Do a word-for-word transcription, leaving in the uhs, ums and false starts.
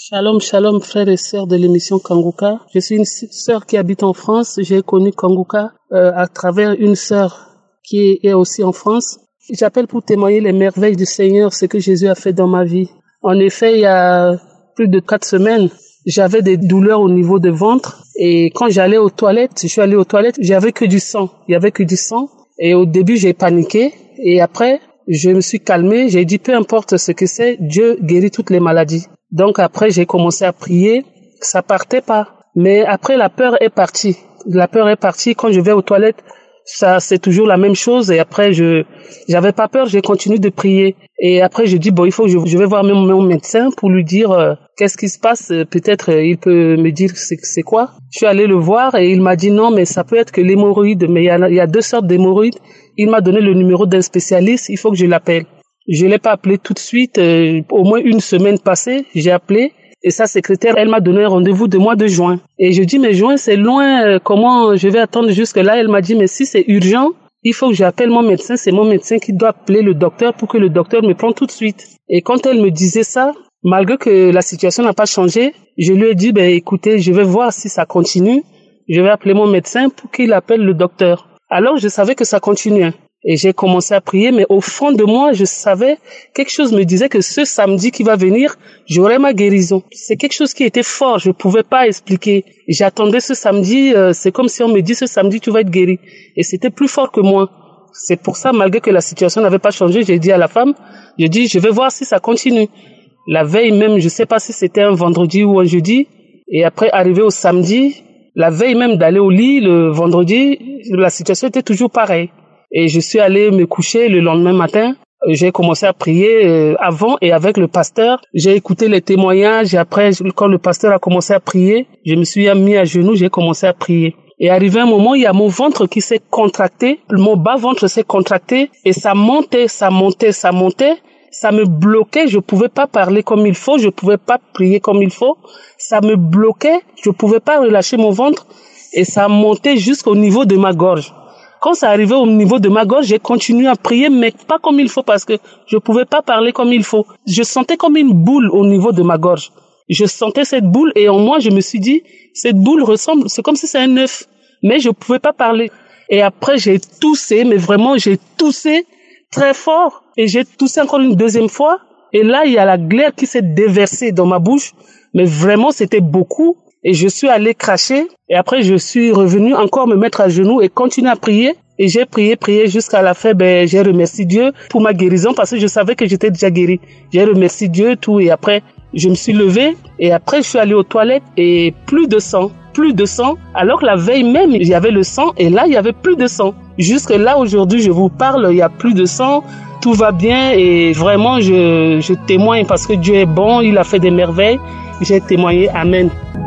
Shalom, shalom, frères et sœurs de l'émission Kanguka. Je suis une sœur qui habite en France. J'ai connu Kanguka euh, à travers une sœur qui est aussi en France. J'appelle pour témoigner les merveilles du Seigneur, ce que Jésus a fait dans ma vie. En effet, il y a plus de quatre semaines, j'avais des douleurs au niveau de ventre. Et quand j'allais aux toilettes, je suis allé aux toilettes, j'avais que du sang. Il y avait que du sang. Et au début, j'ai paniqué. Et après, je me suis calmé. J'ai dit, peu importe ce que c'est, Dieu guérit toutes les maladies. Donc après, j'ai commencé à prier. Ça partait pas. Mais après, la peur est partie. La peur est partie. Quand je vais aux toilettes, ça, c'est toujours la même chose. Et après, je, j'avais pas peur. J'ai continué de prier. Et après, je dis, bon, il faut que je, je vais voir même mon médecin pour lui dire euh, qu'est-ce qui se passe. Peut-être euh, il peut me dire c'est, c'est quoi. Je suis allé le voir et il m'a dit non, mais ça peut être que l'hémorroïde. Mais il y a, il y a deux sortes d'hémorroïdes. Il m'a donné le numéro d'un spécialiste. Il faut que je l'appelle. Je l'ai pas appelé tout de suite. Euh, au moins une semaine passée, j'ai appelé. Et sa secrétaire, elle m'a donné un rendez-vous de mois de juin. Et je dis, mais juin, c'est loin. Euh, comment je vais attendre jusque là? Elle m'a dit, mais si c'est urgent, il faut que j'appelle mon médecin. C'est mon médecin qui doit appeler le docteur pour que le docteur me prenne tout de suite. Et quand elle me disait ça, malgré que la situation n'a pas changé, je lui ai dit, ben écoutez, je vais voir si ça continue. Je vais appeler mon médecin pour qu'il appelle le docteur. Alors, je savais que ça continuait. Et j'ai commencé à prier, mais au fond de moi, je savais, quelque chose me disait que ce samedi qui va venir, j'aurai ma guérison. C'est quelque chose qui était fort, je pouvais pas expliquer. J'attendais ce samedi, euh, c'est comme si on me dit ce samedi tu vas être guéri. Et c'était plus fort que moi. C'est pour ça, malgré que la situation n'avait pas changé, j'ai dit à la femme, j'ai dit je vais voir si ça continue. La veille même, je sais pas si c'était un vendredi ou un jeudi, et après arrivé au samedi, la veille même d'aller au lit, le vendredi, la situation était toujours pareille. Et je suis allé me coucher le lendemain matin. J'ai commencé à prier avant et avec le pasteur. J'ai écouté les témoignages et après, quand le pasteur a commencé à prier, je me suis mis à genoux, j'ai commencé à prier. Et arrivé un moment, il y a mon ventre qui s'est contracté. Mon bas-ventre s'est contracté et ça montait, ça montait, ça montait. Ça me bloquait, je pouvais pas parler comme il faut, je pouvais pas prier comme il faut. Ça me bloquait, je pouvais pas relâcher mon ventre et ça montait jusqu'au niveau de ma gorge. Quand ça arrivait au niveau de ma gorge, j'ai continué à prier, mais pas comme il faut parce que je pouvais pas parler comme il faut. Je sentais comme une boule au niveau de ma gorge. Je sentais cette boule et en moi, je me suis dit, cette boule ressemble, c'est comme si c'est un œuf, mais je pouvais pas parler. Et après, j'ai toussé, mais vraiment, j'ai toussé très fort et j'ai toussé encore une deuxième fois. Et là, il y a la glaire qui s'est déversée dans ma bouche, mais vraiment, c'était beaucoup. Et je suis allé cracher et après je suis revenu encore me mettre à genoux et continuer à prier. Et j'ai prié, prié jusqu'à la fin. Ben, j'ai remercié Dieu pour ma guérison parce que je savais que j'étais déjà guéri. J'ai remercié Dieu, tout. Et après, je me suis levé et après je suis allé aux toilettes et plus de sang, plus de sang. Alors que la veille même, il y avait le sang et là, il y avait plus de sang. Jusque là, aujourd'hui, je vous parle, il y a plus de sang. Tout va bien et vraiment, je, je témoigne parce que Dieu est bon. Il a fait des merveilles. J'ai témoigné. Amen.